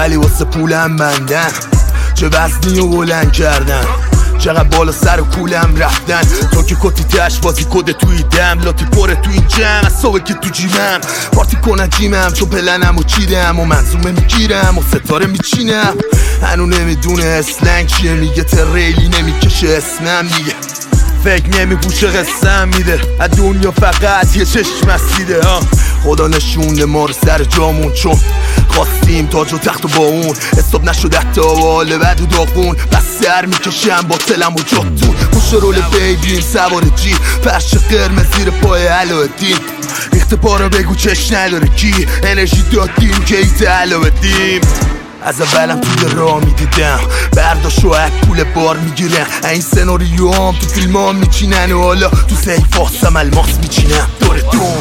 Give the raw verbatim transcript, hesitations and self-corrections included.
ولی واسه پولم بندن. چه وزنی و بلند کردن، چقدر بالا سر و کولم رفتن. تو که کتی تش بازی کده توی دم، لاتی پره توی این جمع، اصابه که تو جیمم. پارتی کنن جیمم چون پلنم و چیدم و منظومه میگیرم و ستاره میچینم. هنو نمیدونه اسلنگ چیه، میگه تریلی نمیکشه اسمم دیگه. فکر نمیپوشه قسم میده، از دنیا فقط یه چشم اسیده. خدا نشونده ما رو سر جامون، چون خواستیم تاج و تخت و با اون حساب نشد حتی حال بد و داغون. بس سر میکشم با تلم و جاتون، پوش رول بیبیم سوار جی، فرش قرمز زیر پای علایالدین. ریخت پا رو بگو چش نداره کی، انرژی دادیم که ایت علایالدین. از اولم توی راه میدیدم برداشت و اک پول بار میگیرم. این سناریو هم تو فیلم ها میچینن و حالا تو سیف هاستم الماس میچینم. دور دون